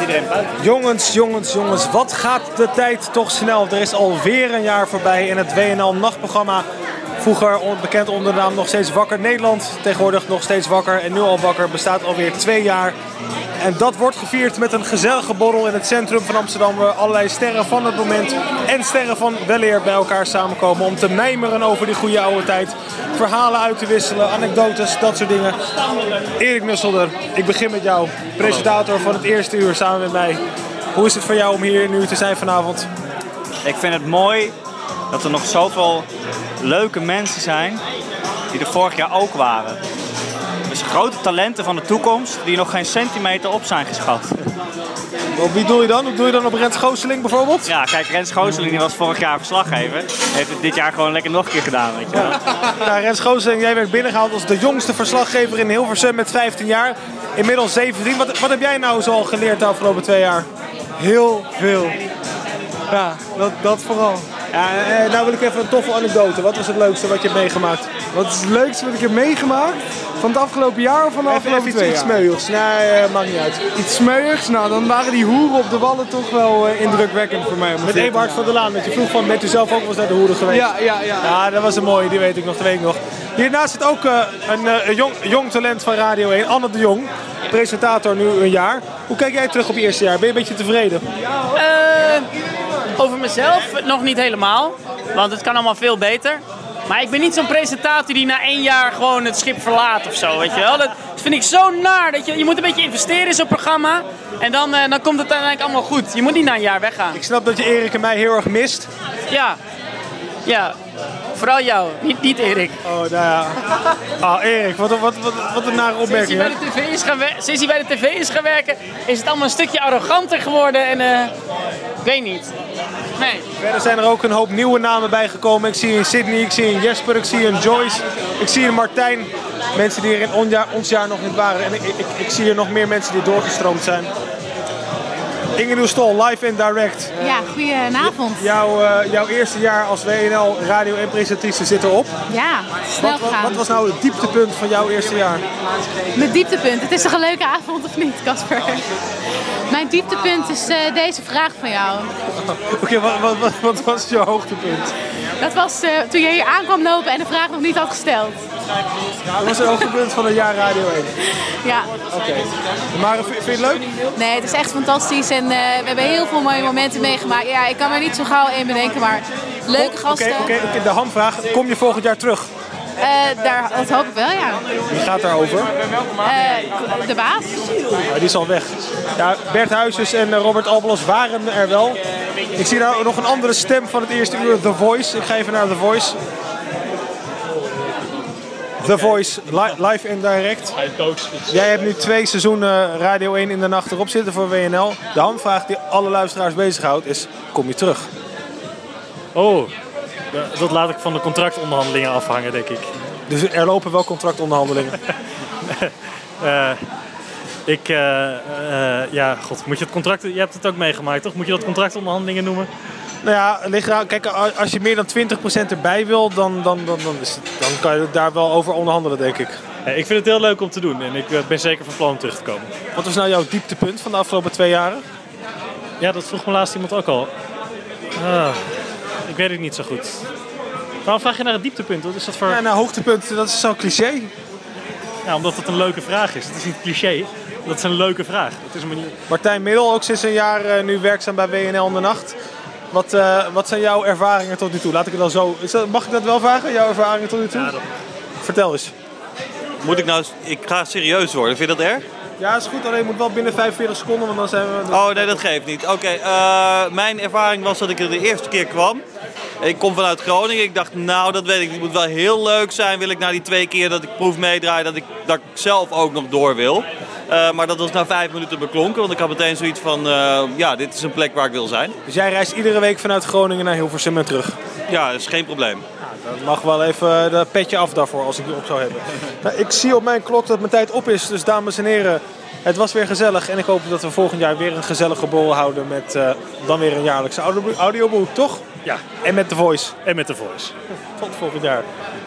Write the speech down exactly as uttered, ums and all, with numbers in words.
iedereen buiten. Jongens, jongens, jongens, wat gaat de tijd toch snel. Er is alweer een jaar voorbij in het W N L nachtprogramma. Vroeger bekend onder de naam Nog Steeds Wakker Nederland. Tegenwoordig Nog Steeds Wakker en Nu Al Wakker bestaat alweer twee jaar. En dat wordt gevierd met een gezellige borrel in het centrum van Amsterdam. Waar allerlei sterren van het moment en sterren van weleer bij elkaar samenkomen. Om te mijmeren over die goede oude tijd. Verhalen uit te wisselen, anekdotes, dat soort dingen. Erik Nusselder, ik begin met jou. Presentator van het eerste uur samen met mij. Hoe is het voor jou om hier nu te zijn vanavond? Ik vind het mooi dat er nog zoveel leuke mensen zijn die er vorig jaar ook waren. Dus grote talenten van de toekomst die nog geen centimeter op zijn geschat. Op wie doe je dan? Hoe doe je dan op Rens Gooseling bijvoorbeeld? Ja, kijk, Rens Gooseling die was vorig jaar verslaggever. Heeft het dit jaar gewoon lekker nog een keer gedaan, weet je wel. Ja, Rens Gooseling, jij werd binnengehaald als de jongste verslaggever in Hilversum met vijftien jaar. Inmiddels zeventien. Wat, wat heb jij nou zo al geleerd de afgelopen twee jaar? Heel veel. Ja, dat, dat vooral. Ja, eh, nou wil ik even een toffe anekdote. Wat was het leukste wat je hebt meegemaakt? Wat is het leukste wat ik heb meegemaakt? Van het afgelopen jaar of van de Even, afgelopen even twee iets, jaar? iets smeuigs. Nee, uh, maakt niet uit. Iets smeuigs? Nou, dan waren die hoeren op de wallen toch wel uh, indrukwekkend voor mij. Met Eberhard van der Laan. Dat je vroeg van, bent u zelf ook wel eens naar de hoeren geweest? Ja, ja, ja. Ja, dat was een mooie. Die weet ik nog, dat weet ik nog. Hiernaast zit ook uh, een, uh, een jong, jong talent van Radio één. Anne de Jong. Presentator nu een jaar. Hoe kijk jij terug op je eerste jaar? Ben je een beetje tevreden? Uh, over mezelf nog niet helemaal. Want het kan allemaal veel beter. Maar ik ben niet zo'n presentator die na één jaar gewoon het schip verlaat of zo, weet je wel. Dat vind ik zo naar. Dat je, je moet een beetje investeren in zo'n programma. En dan, uh, dan komt het uiteindelijk allemaal goed. Je moet niet na een jaar weggaan. Ik snap dat je Erik en mij heel erg mist. Ja. Ja. Vooral jou, niet, niet Erik. Oh, nou ja. Ah, Erik, wat, wat, wat, wat een nare opmerking. Sinds hij, bij de tv is gaan wer- sinds hij bij de tv is gaan werken, is het allemaal een stukje arroganter geworden en uh, ik weet niet. Nee. Verder zijn er ook een hoop nieuwe namen bijgekomen. Ik zie een Sydney, ik zie een Jesper, ik zie een Joyce, ik zie een Martijn. Mensen die er in onjaar, ons jaar nog niet waren. En ik, ik, ik zie hier nog meer mensen die doorgestroomd zijn. Inge Stol, live en direct. Ja, goedenavond. Jouw, uh, jouw eerste jaar als W N L Radio en presentatrice zit erop. Ja, snel wat, gegaan. wat was nou het dieptepunt van jouw eerste jaar? Mijn dieptepunt, het is toch een leuke avond of niet, Casper? Mijn dieptepunt is uh, deze vraag van jou. Oké, okay, wat, wat, wat, wat was jouw hoogtepunt? Dat was uh, toen je hier aankwam lopen en de vraag nog niet had gesteld. Dat was het hoogtepunt van het jaar Radio één? Ja. Oké. Okay. Maar vind je het leuk? Nee, het is echt fantastisch en uh, we hebben heel veel mooie momenten meegemaakt. Ja, ik kan er niet zo gauw één bedenken, maar leuke gasten. Oké, okay, okay. De hamvraag. Kom je volgend jaar terug? Uh, daar, dat hoop ik wel, ja. Wie gaat daarover? Uh, de baas. Oh, die is al weg. Ja, Bert Huisjes en Robert Albelos waren er wel. Ik zie nou nog een andere stem van het eerste uur, The Voice. Ik ga even naar The Voice. The Voice, li- live en direct. Jij hebt nu twee seizoenen Radio één in de nacht erop zitten voor W N L. De hamvraag die alle luisteraars bezighoudt is, kom je terug? Oh, dat laat ik van de contractonderhandelingen afhangen, denk ik. Dus er lopen wel contractonderhandelingen? uh, ik, uh, uh, ja, god, moet je het contract, je hebt het ook meegemaakt, toch? Moet je dat contractonderhandelingen noemen? Nou ja, ligt eraan, kijk, als je meer dan twintig procent erbij wil, dan, dan, dan, dan, is het, dan kan je daar wel over onderhandelen, denk ik. Ja, ik vind het heel leuk om te doen en ik ben zeker van plan om terug te komen. Wat was nou jouw dieptepunt van de afgelopen twee jaren? Ja, dat vroeg me laatst iemand ook al. Ah, ik weet het niet zo goed. Waarom vraag je naar het dieptepunt? Wat is dat voor... Ja, nou, hoogtepunt, dat is zo'n cliché. Ja, omdat het een leuke vraag is. Het is niet cliché, dat is een leuke vraag. Het is een manier... Martijn Middel, ook sinds een jaar uh, nu werkzaam bij W N L in de nacht. Wat, uh, wat zijn jouw ervaringen tot nu toe? Laat ik het dan zo... Is dat, mag ik dat wel vragen? Jouw ervaringen tot nu toe? Ja, dat... Vertel eens. Moet ik nou... Ik ga serieus worden. Vind je dat erg? Ja, is goed. Alleen je moet wel binnen vijfenveertig seconden, want dan zijn we... Oh, nee, dat geeft niet. Oké, okay, uh, mijn ervaring was dat ik er de eerste keer kwam. Ik kom vanuit Groningen. Ik dacht, nou, dat weet ik. Het moet wel heel leuk zijn. Wil ik na die twee keer dat ik proef meedraai, dat ik, dat ik zelf ook nog door wil. Uh, maar dat was na vijf minuten beklonken. Want ik had meteen zoiets van, uh, ja, dit is een plek waar ik wil zijn. Dus jij reist iedere week vanuit Groningen naar Hilversum en terug? Ja, dat is geen probleem. Ja, dan mag wel even de petje af daarvoor, als ik die op zou hebben. Nou, ik zie op mijn klok dat mijn tijd op is. Dus dames en heren, het was weer gezellig. En ik hoop dat we volgend jaar weer een gezellige borrel houden met uh, dan weer een jaarlijkse audioboek, toch? Ja. En met The Voice. En met The Voice. Tot volgend jaar.